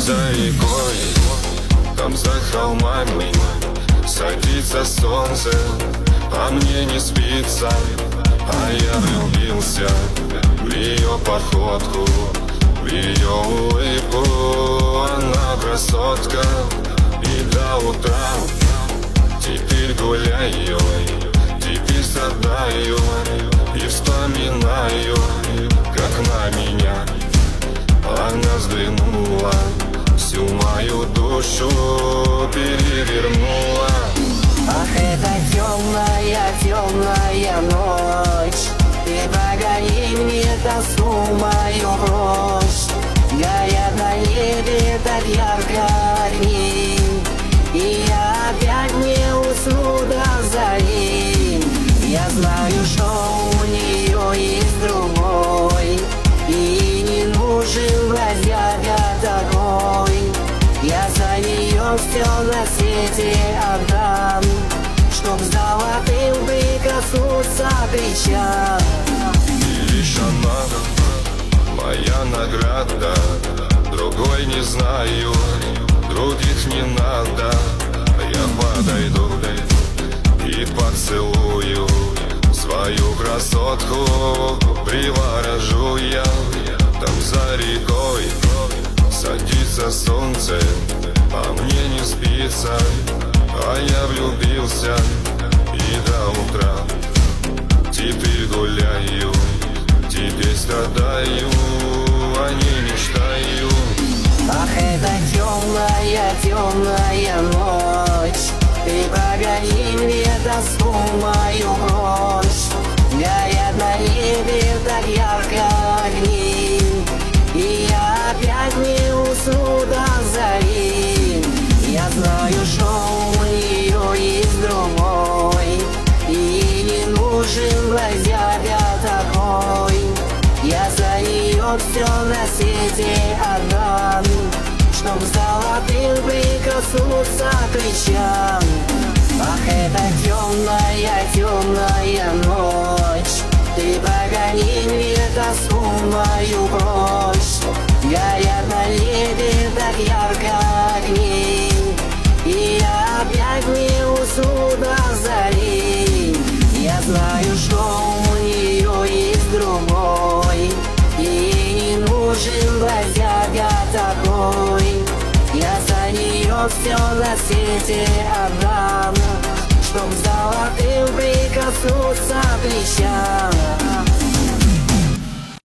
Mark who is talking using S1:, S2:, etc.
S1: за рекой, там за холмами садится солнце, а мне не спится. А я влюбился в ее походку, в ее улыбку. Она красотка, и до утра теперь гуляю, теперь страдаю и вспоминаю, как на меня она взглянула, всю мою душу перевернула.
S2: Ах, это темная, темная ночь, ты погони мне тоску мою прочь. Горят на небе так ярко огни, и я опять не усну до зари. Я знаю, что у нее есть другой, и не нужен бродяга такой. Я за нее все на свете отдам, чтоб золотым прикоснуться плечам.
S1: И лишь она моя награда, другой не знаю, других не надо. Я подойду и поцелую свою красотку, приворожу я. Там за рекой садится солнце, а мне не спится. А я влюбился и до утра теперь гуляю, теперь страдаю, а не мечтаю.
S2: Ах, это темная, темная ночь, ты погони мне тоску мою прочь. Горят на небе так ярко огни, и я опять не усну до зари. Я знаю, что у нее есть другой, и не нужен бродяга такой. Я за нее все на свете отдам, чтоб золотым прикоснуться к плечам. Ах, это темная, темная ночь, ты погони мне тоску мою прочь. Горят на небе так ярко огни, и я опять не усну до зари. Я знаю, что у нее есть другой, и не нужен бродяга такой. Я за нее все на свете отдам, чтоб золотым прикоснуться плечам.